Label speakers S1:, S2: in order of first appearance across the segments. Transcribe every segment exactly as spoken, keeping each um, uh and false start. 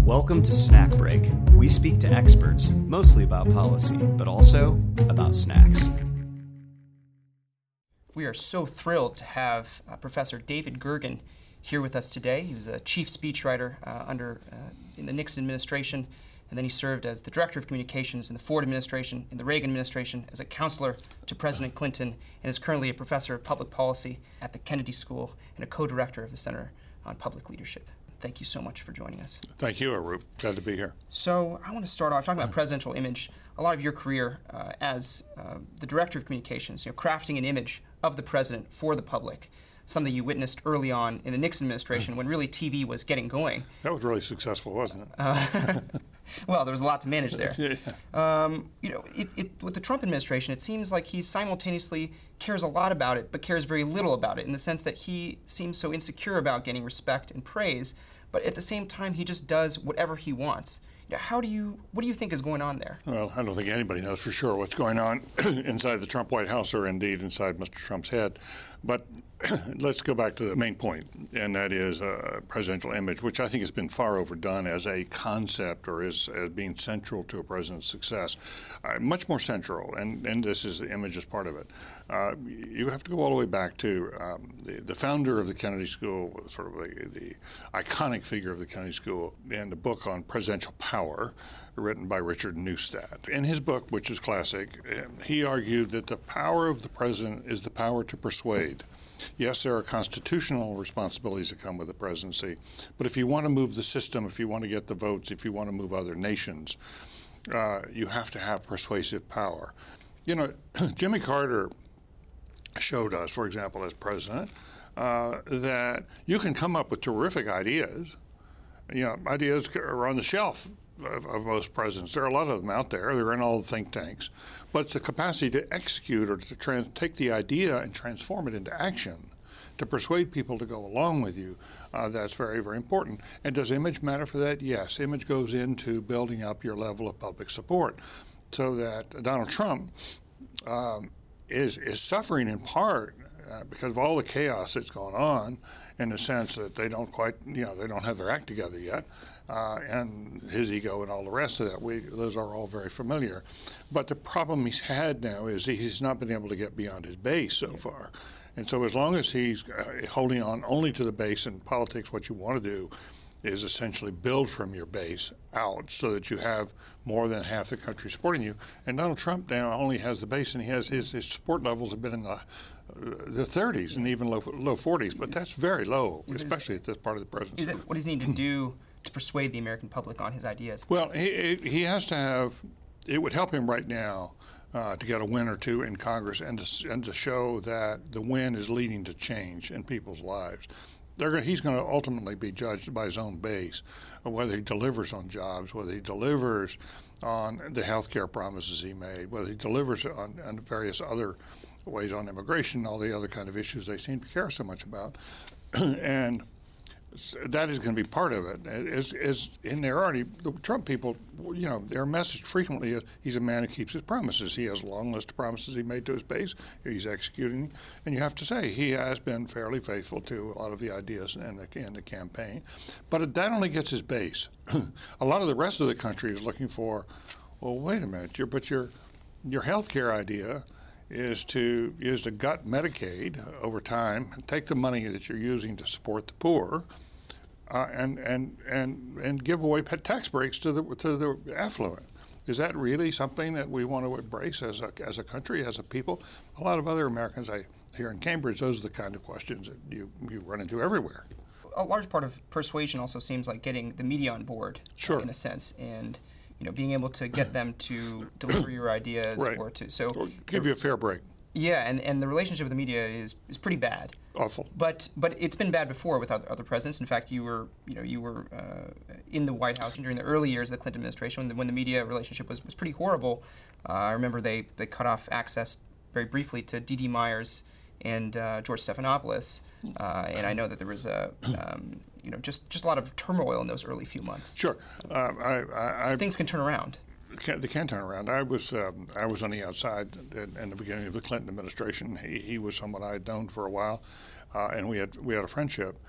S1: Welcome to Snack Break. We speak to experts, mostly about policy, but also about snacks.
S2: We are so thrilled to have uh, Professor David Gergen here with us today. He was a chief speechwriter uh, under uh, in the Nixon administration, and then he served as the director of communications in the Ford administration, in the Reagan administration, as a counselor to President Clinton, and is currently a professor of public policy at the Kennedy School and a co-director of the Center on Public Leadership. Thank you so much for joining us.
S3: Thank you, Arup. Glad to be here.
S2: So I want to start off talking about presidential image. A lot of your career uh, as uh, the director of communications, you know, crafting an image of the president for the public, something you witnessed early on in the Nixon administration when really T V was getting going.
S3: That was really successful, wasn't it?
S2: Uh, well, there was a lot to manage there.
S3: Yeah.
S2: Um, you know, it, it, with the Trump administration, it seems like he simultaneously cares a lot about it, but cares very little about it, in the sense that he seems so insecure about getting respect and praise, but at the same time, he just does whatever he wants. You know, how do you, what do you think is going on there?
S3: Well, I don't think anybody knows for sure what's going on inside the Trump White House, or indeed inside Mister Trump's head. But let's go back to the main point, and that is uh, presidential image, which I think has been far overdone as a concept, or as, as being central to a president's success. Uh, much more central, and, and this is the image as part of it. Uh, you have to go all the way back to um, the, the founder of the Kennedy School, sort of the, the iconic figure of the Kennedy School, and a book on presidential power written by Richard Neustadt. In his book, which is classic, he argued that the power of the president is the power to persuade. Yes, there are constitutional responsibilities that come with the presidency, but if you want to move the system, if you want to get the votes, if you want to move other nations, uh, you have to have persuasive power. You know, Jimmy Carter showed us, for example, as president, uh, that you can come up with terrific ideas. You know, ideas are on the shelf Of, of most presidents. There are a lot of them out there. They're in all the think tanks. But it's the capacity to execute, or to trans- take the idea and transform it into action, to persuade people to go along with you. Uh, that's very, very important. And does image matter for that? Yes. Image goes into building up your level of public support, so that Donald Trump um, is, is suffering in part Uh, because of all the chaos that's gone on, in the sense that they don't quite, you know, they don't have their act together yet, uh, and his ego and all the rest of that. We, those are all very familiar. But the problem he's had now is he's not been able to get beyond his base so far. And so as long as he's uh, holding on only to the base, in politics, what you want to do is essentially build from your base out, so that you have more than half the country supporting you. And Donald Trump now only has the base, and he has his, his support levels have been in the uh, the thirties and even low low forties, but that's very low, is, especially at this part of the presidency.
S2: Is it, what does he need to do to persuade the American public on his ideas?
S3: Well, he he has to have. It would help him right now uh, to get a win or two in Congress, and to and to show that the win is leading to change in people's lives. They're, he's going to ultimately be judged by his own base, whether he delivers on jobs, whether he delivers on the health care promises he made, whether he delivers on, on various other ways on immigration, all the other kind of issues they seem to care so much about. And that is going to be part of it. Is, is in there already, the Trump people, you know, their message frequently is he's a man who keeps his promises. He has a long list of promises he made to his base. He's executing, and you have to say he has been fairly faithful to a lot of the ideas in the, in the campaign. But that only gets his base. A lot of the rest of the country is looking for, well, wait a minute, your, but your your health care idea is to is to gut Medicaid over time, take the money that you're using to support the poor, uh, and and and and give away tax breaks to the to the affluent. Is that really something that we want to embrace as a as a country, as a people? A lot of other Americans, I here in Cambridge, those are the kind of questions that you you run into everywhere.
S2: A large part of persuasion also seems like getting the media on board,
S3: sure.
S2: uh, in a sense, and you know, being able to get them to deliver your ideas,
S3: right.
S2: or to so
S3: or give you a fair break.
S2: Yeah, and, and the relationship with the media is, is pretty bad.
S3: Awful.
S2: But but it's been bad before with other, other presidents. In fact, you were you know you were uh, in the White House during the early years of the Clinton administration, when the, when the media relationship was, was pretty horrible. Uh, I remember they, they cut off access very briefly to D D Myers and uh, George Stephanopoulos, uh, and I know that there was a um, you know just, just a lot of turmoil in those early few months.
S3: Sure, uh, I, I,
S2: so things can turn around.
S3: Can, they can turn around. I was um, I was on the outside in, in the beginning of the Clinton administration. He, he was someone I had known for a while, uh, and we had we had a friendship.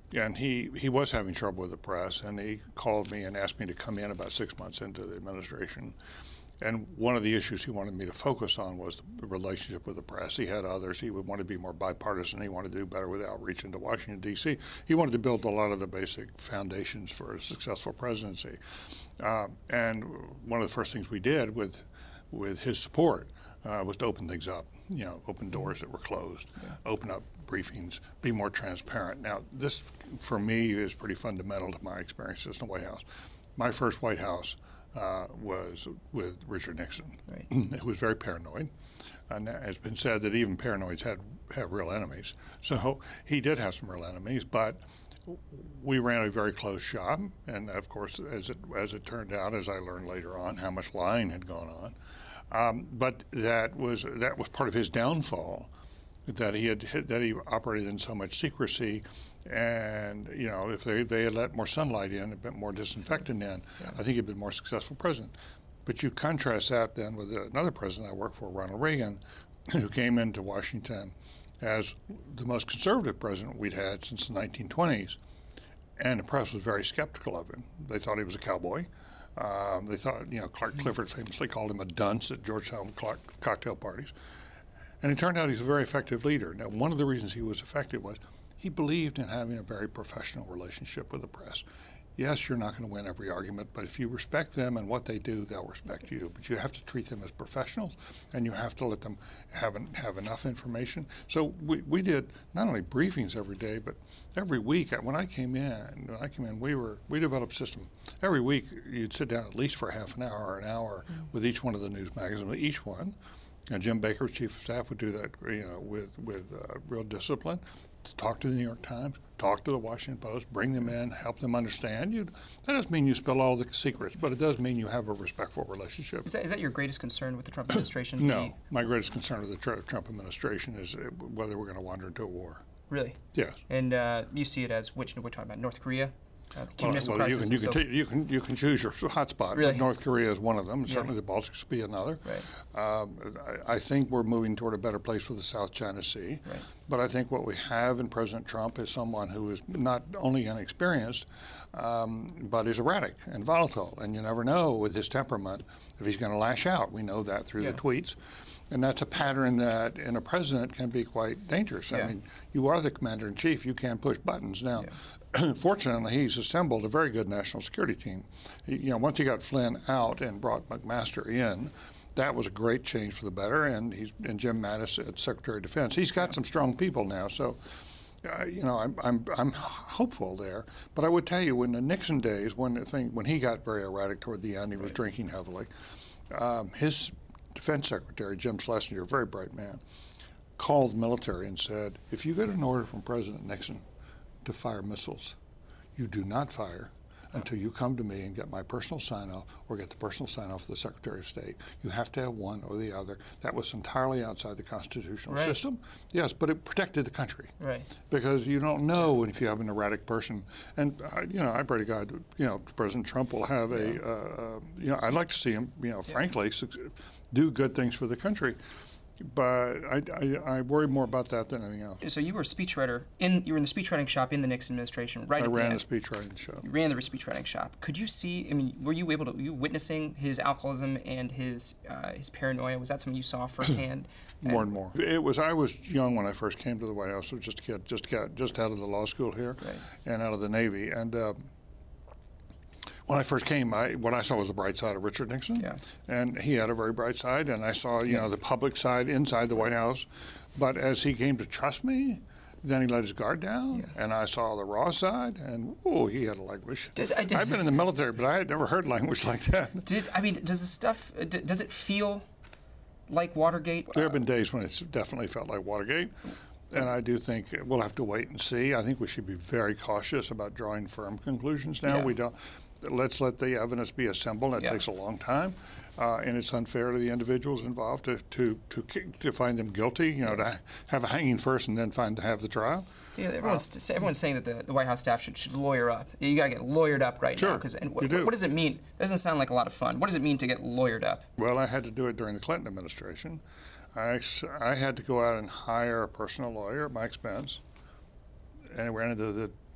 S3: And he, he was having trouble with the press, and he called me and asked me to come in about six months into the administration. And one of the issues he wanted me to focus on was the relationship with the press. He had others. He would want to be more bipartisan. He wanted to do better with outreach into Washington, D C. He wanted to build a lot of the basic foundations for a successful presidency. Uh, and one of the first things we did with, with his support uh, was to open things up, you know, open doors that were closed, yeah. open up briefings, be more transparent. Now, this, for me, is pretty fundamental to my experiences in the White House. My first White House Uh, was with Richard Nixon,
S2: right.
S3: who was very paranoid. And it's been said that even paranoids had have real enemies. So he did have some real enemies, but we ran a very close shop. And of course, as it as it turned out, as I learned later on, how much lying had gone on. Um, but that was that was part of his downfall, that he had that he operated in so much secrecy. And, you know, if they, they had let more sunlight in, a bit more disinfectant in, yeah. I think he'd been more successful president. But you contrast that then with another president I worked for, Ronald Reagan, who came into Washington as the most conservative president we'd had since the nineteen twenties. And the press was very skeptical of him. They thought he was a cowboy. Um, they thought, you know, Clark Clifford famously called him a dunce at Georgetown cocktail parties. And it turned out he's a very effective leader. Now, one of the reasons he was effective was he believed in having a very professional relationship with the press. Yes, you're not going to win every argument, but if you respect them and what they do, they'll respect you. But you have to treat them as professionals, and you have to let them have an, have enough information. So we, we did not only briefings every day, but every week. When I came in, when I came in, we were we developed a system. Every week, you'd sit down at least for half an hour or an hour mm-hmm. with each one of the news magazines, each one. And Jim Baker, chief of staff, would do that, you know, with with uh, real discipline. To talk to the New York Times, talk to the Washington Post, bring them in, help them understand. You, that doesn't mean you spill all the secrets, but it does mean you have a respectful relationship.
S2: Is that, is that your greatest concern with the Trump administration?
S3: No,
S2: the,
S3: my greatest concern with the tr- Trump administration is whether we're going to wander into a war.
S2: Really?
S3: Yes.
S2: And uh, you see it as which? We're talking about North Korea. Uh,
S3: well, well you, can, you, can t- you can you can choose your hotspot.
S2: Really?
S3: North Korea is one of them.
S2: Yeah.
S3: Certainly, the Baltics would be another.
S2: Right.
S3: Um, I, I think we're moving toward a better place with the South China Sea.
S2: Right.
S3: But I think what we have in President Trump is someone who is not only inexperienced, um, but is erratic and volatile. And you never know with his temperament if he's going to lash out. We know that through
S2: yeah.
S3: the tweets. And that's a pattern that in a president can be quite dangerous.
S2: Yeah.
S3: I mean, you are the commander-in-chief. You can push buttons. Now,
S2: yeah.
S3: fortunately, he's assembled a very good national security team. He, you know, once he got Flynn out and brought McMaster in, that was a great change for the better. And he's and Jim Mattis at Secretary of Defense. He's got some strong people now. So, uh, you know, I'm, I'm I'm hopeful there. But I would tell you, in the Nixon days, when the thing when he got very erratic toward the end, he was right. drinking heavily. Um, his Defense Secretary, Jim Schlesinger, a very bright man, called the military and said, if you get an order from President Nixon to fire missiles, you do not fire until you come to me and get my personal sign-off or get the personal sign-off of the Secretary of State. You have to have one or the other. That was entirely outside the constitutional
S2: right.
S3: system. Yes, but it protected the country.
S2: Right.
S3: Because you don't know if you have an erratic person. And, uh, you know, I pray to God, you know, President Trump will have a, yeah. uh, uh, you know, I'd like to see him, you know, yeah. frankly, su- do good things for the country. But I, I, I worry more about that than anything else.
S2: So you were a speechwriter in you were in the speechwriting shop in the Nixon administration, right?
S3: I
S2: at
S3: ran
S2: the,
S3: the speechwriting shop.
S2: You ran the speechwriting shop. Could you see? I mean, were you able to? Were you witnessing his alcoholism and his uh, his paranoia? Was that something you saw firsthand?
S3: More and more. It was. I was young when I first came to the White House. I was just a kid, just got just out of the law school here,
S2: right.
S3: and out of the Navy. And uh, when I first came, I, what I saw was the bright side of Richard Nixon,
S2: yeah.
S3: and he had a very bright side. And I saw, you
S2: yeah.
S3: know, the public side inside the White House. But as he came to trust me, then he let his guard down,
S2: yeah.
S3: and I saw the raw side, and oh, he had a language.
S2: Does, I did,
S3: I've been in the military, but I had never heard language like that.
S2: Did I mean? Does the stuff? Does it feel like Watergate?
S3: There have been days when it's definitely felt like Watergate. And I do think we'll have to wait and see. I think we should be very cautious about drawing firm conclusions now.
S2: Yeah. We
S3: don't. Let's let the evidence be assembled. It
S2: yeah.
S3: takes a long time, uh, and it's unfair to the individuals involved to to to, to find them guilty. You know, to have a hanging first and then find to have the trial.
S2: Yeah, everyone's uh, everyone's saying that the, the White House staff should, should lawyer up. You got to get lawyered up right
S3: sure,
S2: now. Because and
S3: you do.
S2: What does it mean? It doesn't sound like a lot of fun. What does it mean to get lawyered up?
S3: Well, I had to do it during the Clinton administration. I, I had to go out and hire a personal lawyer at my expense, and it ran into the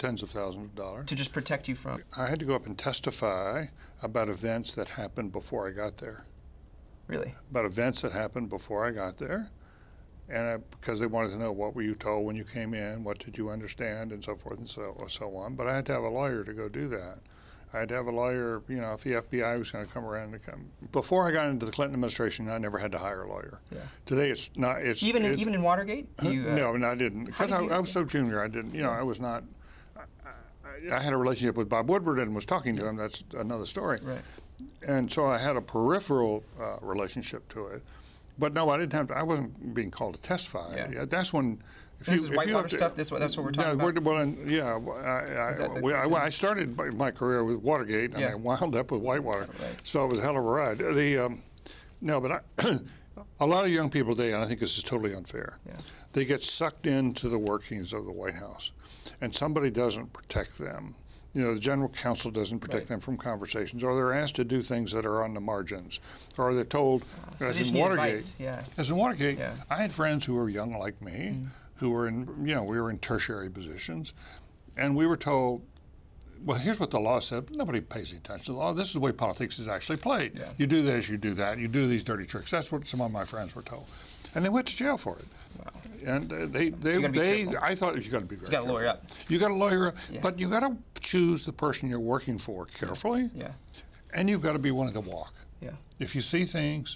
S3: tens of thousands of dollars.
S2: To just protect you from?
S3: I had to go up and testify about events that happened before I got there.
S2: Really?
S3: About events that happened before I got there. And I, because they wanted to know, what were you told when you came in, what did you understand, and so forth and so, so on. But I had to have a lawyer to go do that. I had to have a lawyer, you know, if the F B I was going to come around and come. Before I got into the Clinton administration, I never had to hire a lawyer.
S2: Yeah.
S3: Today it's not. It's
S2: even in,
S3: it,
S2: even in Watergate. You, uh,
S3: no, no, I didn't, because I, I was so junior. I didn't. You know, I was not. I, I had a relationship with Bob Woodward and was talking to him. That's another story.
S2: Right.
S3: And so I had a peripheral uh, relationship to it. But no, I didn't have to, I wasn't being called to testify.
S2: Yeah.
S3: Yeah, that's when. If
S2: this
S3: you,
S2: is
S3: if
S2: whitewater
S3: you to,
S2: stuff. This that's what we're talking
S3: yeah,
S2: about.
S3: Well, and, yeah, I, I,
S2: that the
S3: we, I, I started my- my career with Watergate, and
S2: Yeah.
S3: I wound up with Whitewater.
S2: Right.
S3: So it was a hell of a ride. The um, no, but I, a lot of young people today, and I think this is totally unfair.
S2: Yeah.
S3: They get sucked into the workings of the White House, and somebody doesn't protect them. You know, the general counsel doesn't protect
S2: Right.
S3: them from conversations, or they're asked to do things that are on the margins, or they're told,
S2: Uh, so they
S3: as
S2: just
S3: in
S2: need
S3: Watergate,
S2: advice, yeah.
S3: as in Watergate,
S2: Yeah.
S3: I had friends who were young like me,
S2: Mm.
S3: who were in, you know, we were in tertiary positions, and we were told, well, here's what the law said. But nobody pays any attention to the law. This is the way politics is actually played.
S2: Yeah.
S3: You do this, you do that, you do these dirty tricks. That's what some of my friends were told, and they went to jail for it.
S2: Wow.
S3: And uh, they, they,
S2: you gotta be
S3: they
S2: careful.
S3: I thought you got to be very
S2: You got to lawyer
S3: careful.
S2: up.
S3: You got to lawyer up,
S2: Yeah.
S3: but you got to choose the person you're working for carefully,
S2: Yeah.
S3: and you've got to be willing to walk.
S2: Yeah.
S3: If you see things,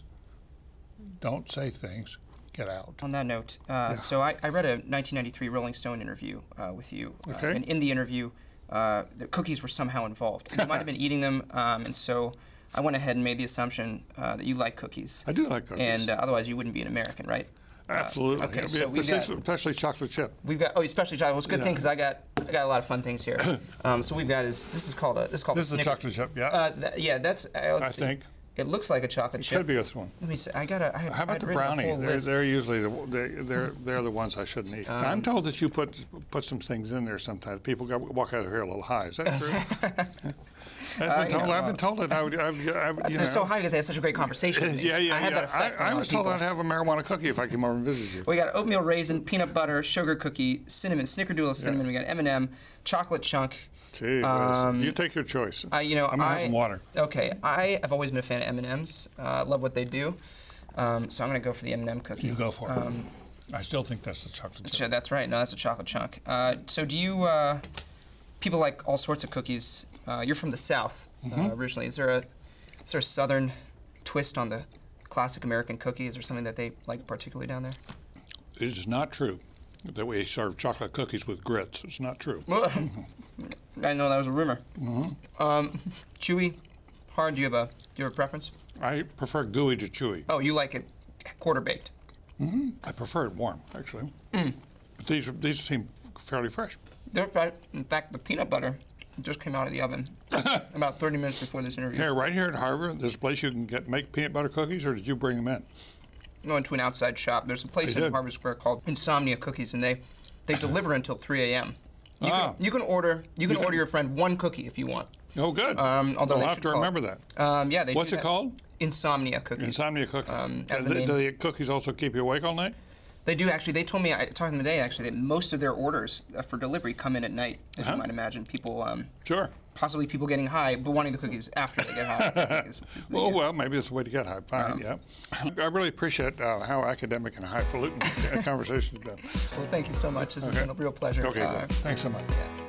S3: don't say things. Get out.
S2: On that note, uh, so I, I read a nineteen ninety-three Rolling Stone interview uh, with you, uh,
S3: Okay.
S2: and in the interview, uh, the cookies were somehow involved. You might have been eating them, um, and so I went ahead and made the assumption uh, that you like cookies.
S3: I do like cookies.
S2: And uh, otherwise, you wouldn't be an American, right?
S3: Absolutely.
S2: okay,
S3: Yeah,
S2: so we got-
S3: especially, especially chocolate chip.
S2: We've got oh, especially chocolate. Well, it's a good
S3: Yeah.
S2: thing because I got I got a lot of fun things here. um, so we've got is this is called a this is called
S3: This is a
S2: Snicker-
S3: chocolate chip, yeah.
S2: Uh, th- yeah, that's uh, let's
S3: I
S2: see.
S3: think.
S2: It looks like a chocolate chip.
S3: Could be this one.
S2: Let me see. I got a. I had,
S3: How about
S2: I'd
S3: the
S2: written a
S3: brownie?
S2: whole
S3: They're,
S2: list.
S3: they're usually the they're, they're they're the ones I shouldn't eat.
S2: Um,
S3: I'm told that you put put some things in there sometimes. People got, walk out of here a little high. Is that true? I've been,
S2: Uh, you
S3: told,
S2: know,
S3: I've been told that I would. I would, I would you
S2: They're
S3: know.
S2: so high because they had such a great conversation with me.
S3: Yeah, yeah,
S2: I had
S3: yeah.
S2: that effect
S3: I,
S2: on
S3: I
S2: a lot
S3: was
S2: of
S3: told
S2: people.
S3: I'd have a marijuana cookie if I came over and visited you.
S2: We got oatmeal raisin, peanut butter, sugar cookie, cinnamon, snickerdoodle cinnamon. We got M and M, chocolate chunk.
S3: Gee,
S2: Um,
S3: you take your choice.
S2: Uh, you know,
S3: I'm gonna
S2: I,
S3: have some water.
S2: Okay, I have always been a fan of M and M's. Uh, love what they do. Um, so I'm gonna go for the M and M cookie.
S3: You go for
S2: Um,
S3: it. I still think that's the chocolate chip.
S2: Sure, that's right. No, that's a chocolate chunk. Uh, so do you? Uh, people like all sorts of cookies. Uh, you're from the South
S3: Mm-hmm.
S2: uh, originally. Is there a is there a Southern twist on the classic American cookie? Is there something that they like particularly down there?
S3: It is not true that we serve chocolate cookies with grits. It's not true.
S2: Well, I know that was a rumor.
S3: Mm-hmm.
S2: Um, chewy, hard. Do you have a do you have a preference?
S3: I prefer gooey to chewy.
S2: Oh, you like it quarter baked.
S3: I prefer it warm, actually.
S2: Mm.
S3: But these these seem fairly fresh.
S2: They're fri- In fact, the peanut butter just came out of the oven about thirty minutes before this interview.
S3: Here, right here at Harvard, there's a place you can get make peanut butter cookies, or did you bring them in?
S2: I went to an outside shop. There's a place
S3: They
S2: in
S3: did.
S2: Harvard Square called Insomnia Cookies, and they they deliver until three a m You,
S3: Ah.
S2: can, you can order you can
S3: can-
S2: order your friend one cookie if you want.
S3: Oh, good.
S2: Um, although
S3: I'll
S2: they
S3: have
S2: should
S3: to
S2: call it-
S3: remember that.
S2: Um, yeah, they
S3: What's
S2: do
S3: it
S2: that.
S3: called?
S2: Insomnia Cookies.
S3: Insomnia cookies.
S2: Um, as
S3: do,
S2: the
S3: the,
S2: name-
S3: do the cookies also keep you awake all night?
S2: They do actually. They told me I talked to them today actually that most of their orders uh, for delivery come in at night, as
S3: Uh-huh.
S2: you might imagine. People, um,
S3: Sure.
S2: possibly people getting high, but wanting the cookies after they get high. is- is the-
S3: Oh, well, maybe it's the way to get high. Fine, yeah. I really appreciate uh, how academic and highfalutin the conversation has been.
S2: Well, thank you so much. This has
S3: Okay.
S2: been a real pleasure.
S3: Okay,
S2: Uh,
S3: good. Thanks so much.
S2: yeah.